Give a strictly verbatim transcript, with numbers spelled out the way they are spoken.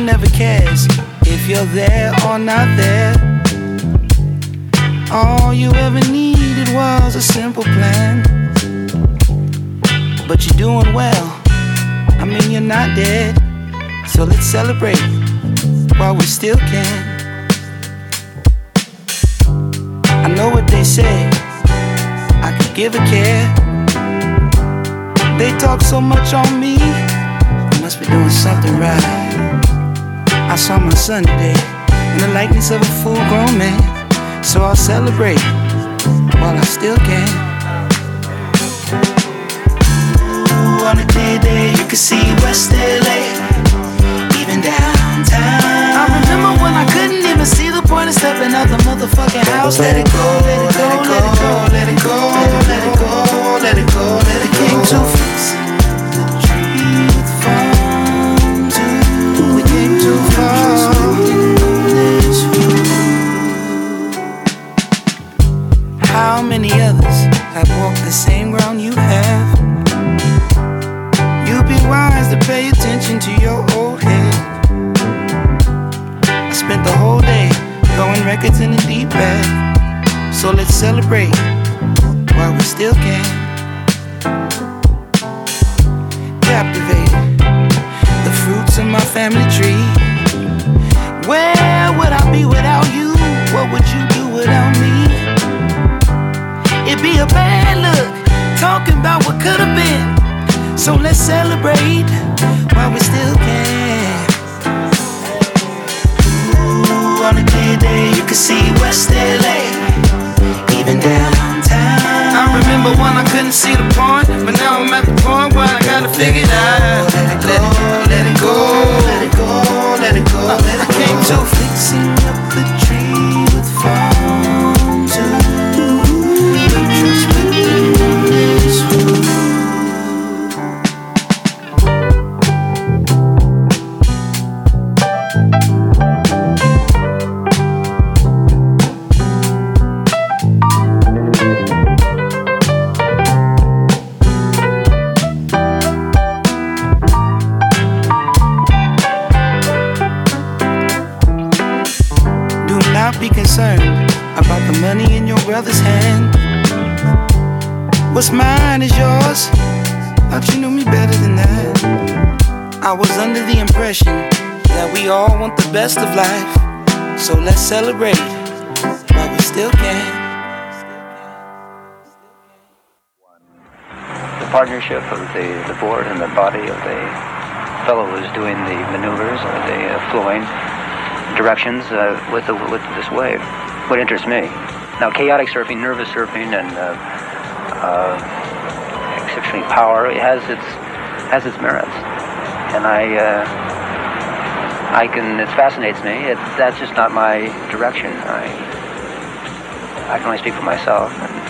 one never cares if you're there or not there. All you ever needed was a simple plan. But you're doing well, I mean you're not dead. So let's celebrate while we still can. I know what they say, I could give a care. They talk so much on me, I must be doing something right. I saw my son today in the likeness of a full-grown man. So I'll celebrate while I still can. Ooh, on a clear day you can see West L A, even downtown. I remember when I couldn't even see the point of stepping out the motherfucking house. Let it go, let it go, let it go, let it go, let it go, let it go, let it go. Came too fixing the tree with fun too. We came too far. How many others have walked the same ground you have? You'd be wise to pay attention to your old head. I spent the whole day throwing records in the deep bag. So let's celebrate while we still can. Captivated, the fruits of my family tree. Where would I be without you? What would you do without me? It'd be a bad look, talking about what could have been. So let's celebrate while we still can. Ooh, on a clear day you can see West L A, even downtown. I remember when I couldn't see the point, but now I'm at the point where I gotta figure it out. Let it go, let it go, let it go, let it go, let it go. I came to fixing up the tree with fun too. Do not be concerned about the money in your brother's hand. What's mine is yours. Thought you knew me better than that. I was under the impression that we all want the best of life. So let's celebrate while we still can. The partnership of the, the board and the body of the fellow who's doing the maneuvers or the uh, flowing directions uh, with, the, with this wave would interest me. Now, chaotic surfing, nervous surfing, and uh, uh, exceptionally power, it has its has its merits, and I uh, I can it fascinates me. It, that's just not my direction. I I can only speak for myself. And